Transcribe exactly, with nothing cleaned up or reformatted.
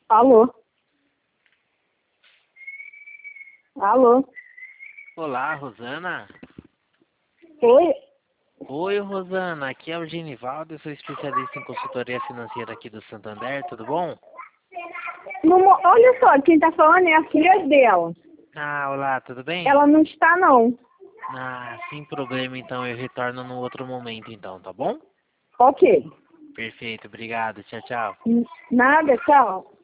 Alô? Alô? Olá, Rosana. Oi? Oi, Rosana. Aqui é o Genivaldo, eu sou especialista em consultoria financeira aqui do Santander, tudo bom? Não mo- olha só, quem tá falando é a filha dela. Ah, olá, tudo bem? Ela não está, não. Ah, sem problema, então eu retorno num outro momento, então, tá bom? Ok. Perfeito, obrigado. Tchau, tchau. N- Nada, tchau.